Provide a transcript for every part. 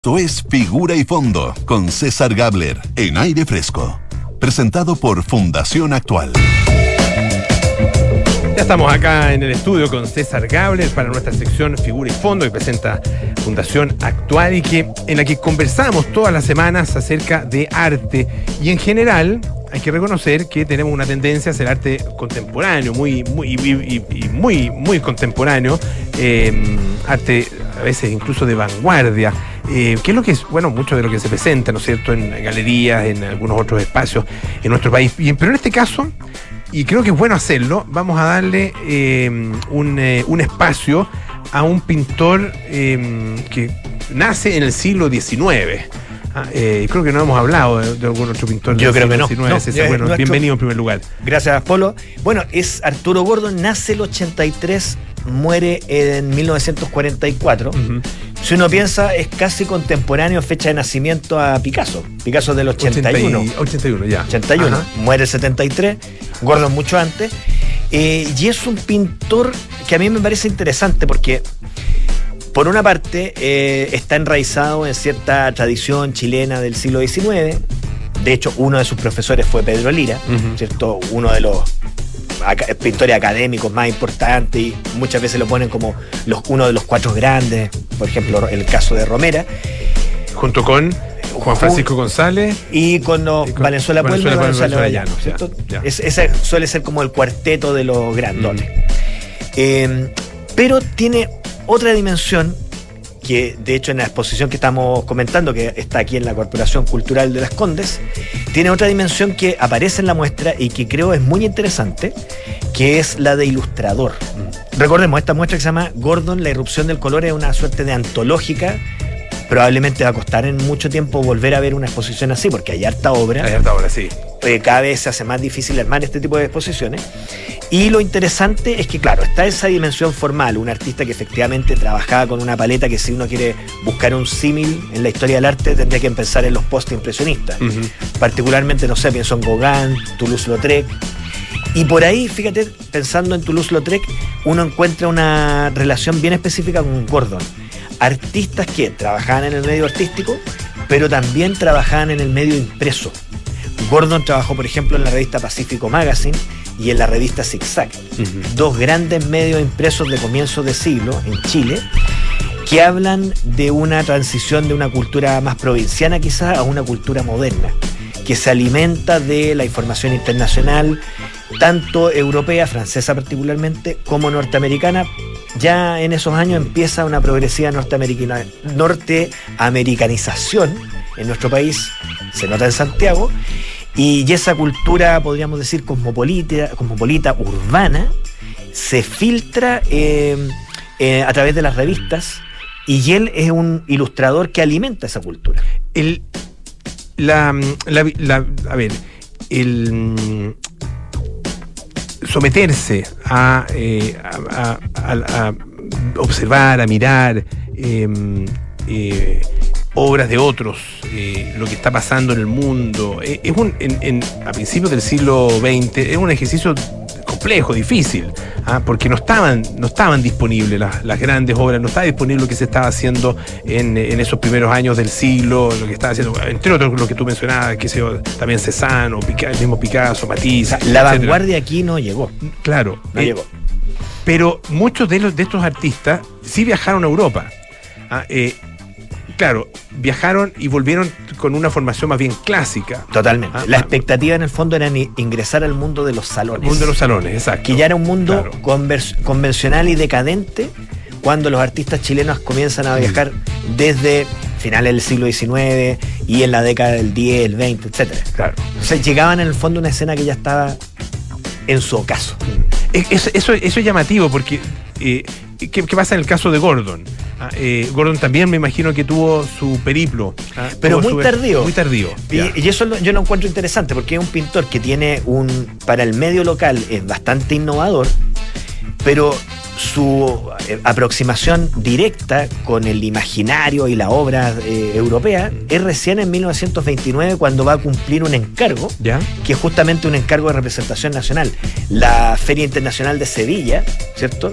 Esto es Figura y Fondo con César Gabler en Aire Fresco. Presentado por Fundación Actual. Ya estamos acá en el estudio con César Gabler para nuestra sección Figura y Fondo que presenta Fundación Actual y en la que conversamos todas las semanas acerca de arte. Y en general hay que reconocer que tenemos una tendencia hacia el arte contemporáneo, muy contemporáneo, arte a veces incluso de vanguardia. Que es lo que es, bueno, mucho de lo que se presenta, ¿no es cierto?, en galerías, en algunos otros espacios en nuestro país. Pero en este caso, y creo que es bueno hacerlo, vamos a darle un espacio a un pintor que nace en el siglo XIX. Creo que no hemos hablado de algún otro pintor del siglo XIX. Bueno, bienvenido en primer lugar. Gracias, Polo. Bueno, es Arturo Gordon, nace el 83, muere en 1944. Uh-huh. Si uno piensa, es casi contemporáneo fecha de nacimiento a Picasso. Picasso del 81. 81, ya. 81, ajá. Muere el 73, Gordon mucho antes. Y es un pintor que a mí me parece interesante porque, por una parte, está enraizado en cierta tradición chilena del siglo XIX. De hecho, uno de sus profesores fue Pedro Lira, uh-huh. ¿Cierto? Uno de los pintores académicos más importantes, y muchas veces lo ponen como uno de los cuatro grandes, por ejemplo, el caso de Romera. Junto con Juan Francisco González y con Valenzuela Pueblo y Valenzuela Llano, ¿cierto? Ya. Ese suele ser como el cuarteto de los grandones. Pero tiene otra dimensión que, de hecho, en la exposición que estamos comentando, que está aquí en la Corporación Cultural de Las Condes, tiene otra dimensión que aparece en la muestra y que creo es muy interesante, que es la de ilustrador. Recordemos, esta muestra que se llama Gordon, la irrupción del color, es una suerte de antológica. Probablemente va a costar en mucho tiempo volver a ver una exposición así, porque hay harta obra. Hay harta obra, sí. Cada vez se hace más difícil armar este tipo de exposiciones. Y lo interesante es que, claro, está esa dimensión formal, un artista que efectivamente trabajaba con una paleta que, si uno quiere buscar un símil en la historia del arte, tendría que empezar en los post-impresionistas. Uh-huh. Particularmente, no sé, pienso en Gauguin, Toulouse-Lautrec. Y por ahí, fíjate, pensando en Toulouse-Lautrec, uno encuentra una relación bien específica con Gordon. Artistas que trabajaban en el medio artístico, pero también trabajaban en el medio impreso. Gordon trabajó, por ejemplo, en la revista Pacífico Magazine y en la revista Zigzag, uh-huh. Dos grandes medios impresos de comienzo de siglo en Chile, que hablan de una transición de una cultura más provinciana quizás a una cultura moderna, que se alimenta de la información internacional, tanto europea, francesa particularmente, como norteamericana. Ya en esos años empieza una progresiva norteamericanización en nuestro país, se nota en Santiago, y esa cultura, podríamos decir, cosmopolita, urbana, se filtra a través de las revistas, y él es un ilustrador que alimenta esa cultura. Someterse a observar, a mirar obras de otros, lo que está pasando en el mundo, a principios del siglo XX es un ejercicio complejo, difícil, porque no estaban disponibles las grandes obras, no estaba disponible lo que se estaba haciendo en esos primeros años del siglo, lo que estaba haciendo, entre otros lo que tú mencionabas, que sea también Cézanne, el mismo Picasso, Matisse. O sea, la vanguardia aquí no llegó. Claro. No llegó. Pero muchos de estos artistas sí viajaron a Europa. Claro, viajaron y volvieron con una formación más bien clásica. Totalmente. La expectativa en el fondo era ingresar al mundo de los salones. El mundo de los salones, exacto. Que ya era un mundo convencional y decadente cuando los artistas chilenos comienzan a viajar desde finales del siglo XIX y en la década del 10, el 20, etc. Claro. O sea, llegaban en el fondo a una escena que ya estaba en su ocaso. Eso es llamativo porque... ¿Qué pasa en el caso de Gordon? Gordon también me imagino que tuvo su periplo. Pero muy tardío. Muy tardío. Y eso yo lo encuentro interesante porque es un pintor que tiene para el medio local es bastante innovador, pero su aproximación directa con el imaginario y la obra europea es recién en 1929 cuando va a cumplir un encargo, ¿ya? Que es justamente un encargo de representación nacional. La Feria Internacional de Sevilla, ¿cierto?,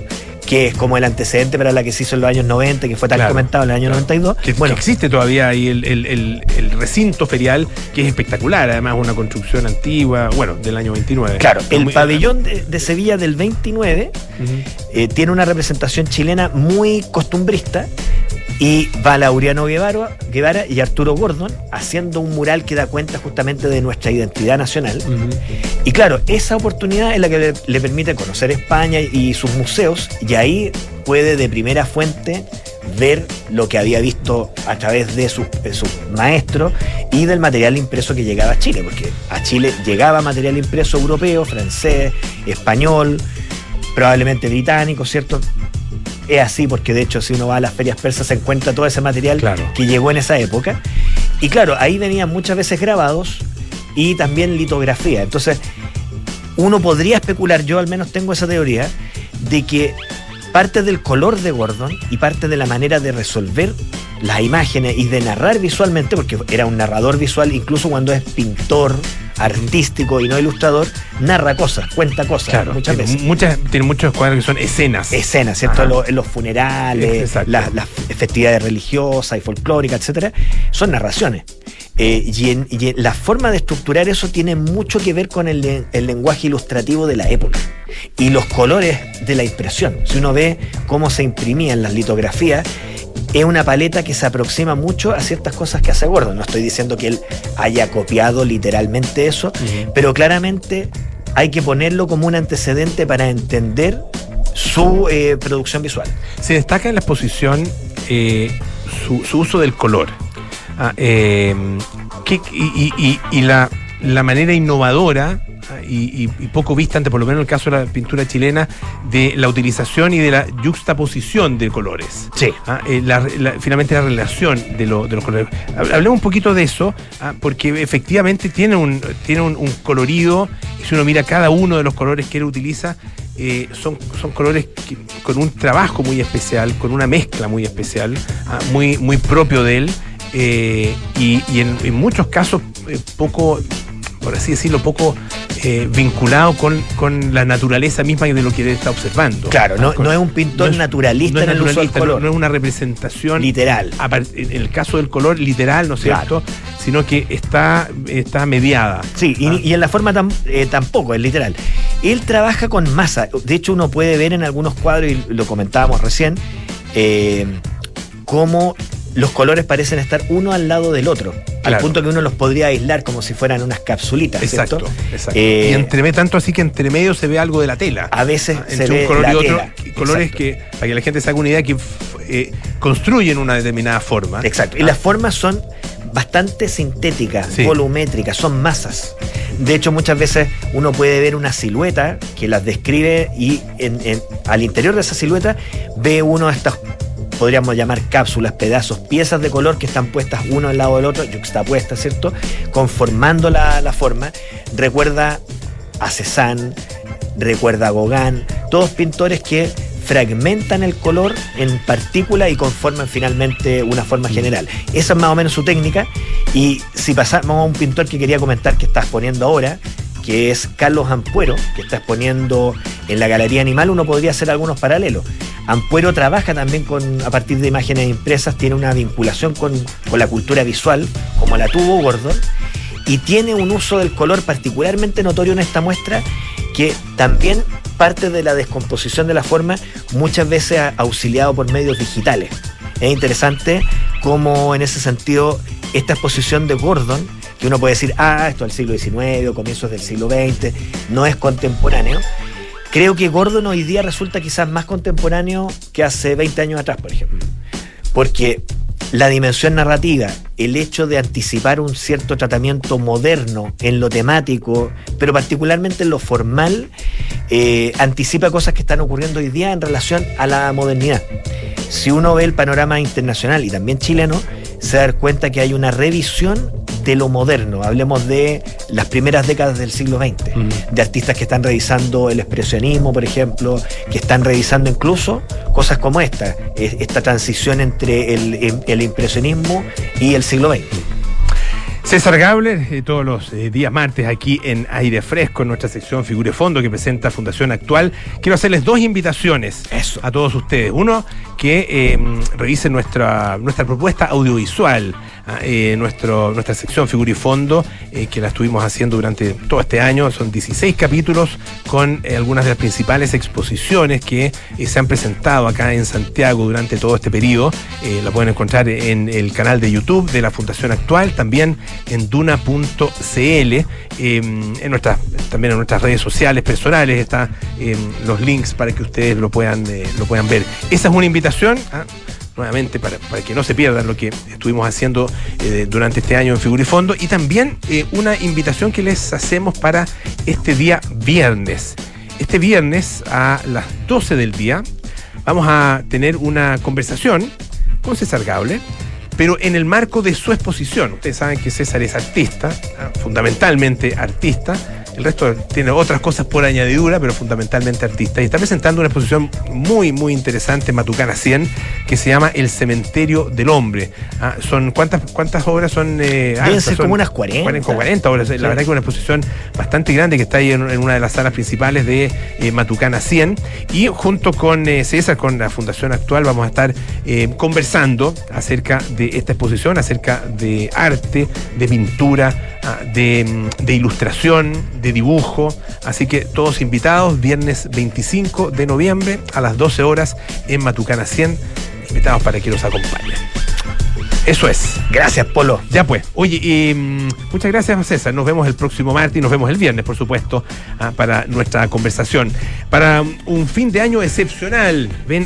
que es como el antecedente para la que se hizo en los años 90, que fue tan comentado en el año 92. Que existe todavía ahí el recinto ferial, que es espectacular, además una construcción antigua, del año 29. Claro, el pabellón de Sevilla del 29 tiene una representación chilena muy costumbrista, y va Laureano Guevara y Arturo Gordon haciendo un mural que da cuenta justamente de nuestra identidad nacional. Y claro, esa oportunidad es la que le permite conocer España y sus museos, y ahí puede de primera fuente ver lo que había visto a través de sus maestros y del material impreso que llegaba a Chile, porque a Chile llegaba material impreso europeo, francés, español, probablemente británico, ¿cierto? Es así porque de hecho si uno va a las ferias persas se encuentra todo ese material que llegó en esa época. Y claro, ahí venían muchas veces grabados y también litografía. Entonces uno podría especular, yo al menos tengo esa teoría, de que parte del color de Gordon y parte de la manera de resolver las imágenes y de narrar visualmente, porque era un narrador visual, incluso cuando es pintor artístico y no ilustrador, narra cosas, cuenta cosas, muchas veces. Tiene muchos cuadros que son escenas. Escenas, ¿cierto? En los funerales, las festividades religiosas y folclóricas, etcétera, son narraciones. Y la forma de estructurar eso tiene mucho que ver con el lenguaje ilustrativo de la época y los colores de la impresión. Si uno ve cómo se imprimían las litografías, es una paleta que se aproxima mucho a ciertas cosas que hace Gordon. No estoy diciendo que él haya copiado literalmente eso, pero claramente hay que ponerlo como un antecedente para entender su producción visual. Se destaca en la exposición su uso del color. Y la manera innovadora y poco vista, ante por lo menos en el caso de la pintura chilena, de la utilización y de la yuxtaposición de colores. Sí. Finalmente la relación de los colores. Hablemos un poquito de eso, porque efectivamente tiene un colorido, y si uno mira cada uno de los colores que él utiliza, son colores con un trabajo muy especial, con una mezcla muy especial, muy, muy propio de él, y en muchos casos poco, por así decirlo, poco vinculado con la naturaleza misma de lo que él está observando. Claro, no es un pintor naturalista en el uso del color. No es una representación literal. En el caso del color, literal, ¿no es cierto? Sino que está mediada. Sí, y en la forma tampoco es literal. Él trabaja con masa. De hecho, uno puede ver en algunos cuadros, y lo comentábamos recién, cómo los colores parecen estar uno al lado del otro, al punto que uno los podría aislar como si fueran unas capsulitas, ¿cierto? Exacto. Y tanto así que entre medio se ve algo de la tela. A veces se ve un color la y otro, tela. colores que, para que la gente se haga una idea, que construyen una determinada forma. Exacto. Y las formas son bastante sintéticas, volumétricas, son masas. De hecho, muchas veces uno puede ver una silueta que las describe, y al interior de esa silueta ve uno de estas, podríamos llamar cápsulas, pedazos, piezas de color que están puestas uno al lado del otro, yuxtapuestas, ¿cierto? Conformando la forma. Recuerda a Cézanne, recuerda a Gauguin, todos pintores que fragmentan el color en partículas y conforman finalmente una forma general. Esa es más o menos su técnica. Y si pasamos a un pintor que quería comentar, que está exponiendo ahora, que es Carlos Ampuero, que está exponiendo en la Galería Animal, uno podría hacer algunos paralelos. Ampuero trabaja también a partir de imágenes impresas, tiene una vinculación con la cultura visual, como la tuvo Gordon, y tiene un uso del color particularmente notorio en esta muestra, que también parte de la descomposición de la forma, muchas veces auxiliado por medios digitales. Es interesante cómo en ese sentido esta exposición de Gordon, que uno puede decir, esto del siglo XIX o comienzos del siglo XX, no es contemporáneo. Creo que Gordon hoy día resulta quizás más contemporáneo que hace 20 años atrás, por ejemplo. Porque la dimensión narrativa, el hecho de anticipar un cierto tratamiento moderno en lo temático, pero particularmente en lo formal, anticipa cosas que están ocurriendo hoy día en relación a la modernidad. Si uno ve el panorama internacional y también chileno, se da cuenta que hay una revisión de lo moderno. Hablemos de las primeras décadas del siglo XX, de artistas que están revisando el expresionismo, por ejemplo, que están revisando incluso cosas como esta transición entre el impresionismo y el siglo XX. César Gabler, todos los días martes aquí en Aire Fresco, en nuestra sección Figura y Fondo que presenta Fundación Actual. Quiero hacerles dos invitaciones a todos ustedes. Uno, que revisen nuestra propuesta audiovisual, nuestra sección Figura y Fondo, que la estuvimos haciendo durante todo este año. Son 16 capítulos con algunas de las principales exposiciones que se han presentado acá en Santiago durante todo este periodo. La pueden encontrar en el canal de YouTube de la Fundación Actual, también en duna.cl, también en nuestras redes sociales personales están los links para que ustedes lo puedan ver. Esa es una invitación, nuevamente para que no se pierdan lo que estuvimos haciendo durante este año en Figura y Fondo, y también una invitación que les hacemos para este día viernes. Este viernes a las 12 del día vamos a tener una conversación con César Gabler, pero en el marco de su exposición. Ustedes saben que César es artista, fundamentalmente artista. El resto tiene otras cosas por añadidura, pero fundamentalmente artista. Y está presentando una exposición muy, muy interesante en Matucana 100, que se llama El Cementerio del Hombre. Son ¿cuántas obras son? Deben ser como unas 40. 40 obras. Sí. La verdad que es una exposición bastante grande que está ahí en una de las salas principales de Matucana 100. Y junto con César, con la Fundación Actual, vamos a estar conversando acerca de esta exposición, acerca de arte, de pintura, de ilustración, de dibujo. Así que todos invitados, viernes 25 de noviembre a las 12 horas en Matucana 100, invitados para que los acompañen. Eso es. Gracias, Polo. Ya pues. Oye, muchas gracias, César. Nos vemos el próximo martes y nos vemos el viernes, por supuesto, para nuestra conversación. Para un fin de año excepcional, ven